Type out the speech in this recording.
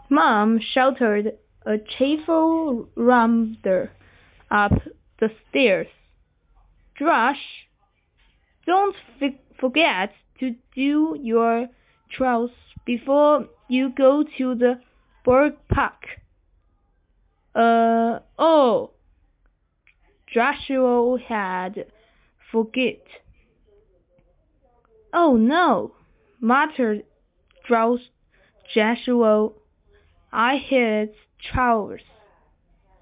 Mom shouted a cheerful rumble up the stairs. Josh, don't forget to do your chores before you go to the ballpark. Oh, Joshua had forget. Oh no, muttered Joshua. I hate chores.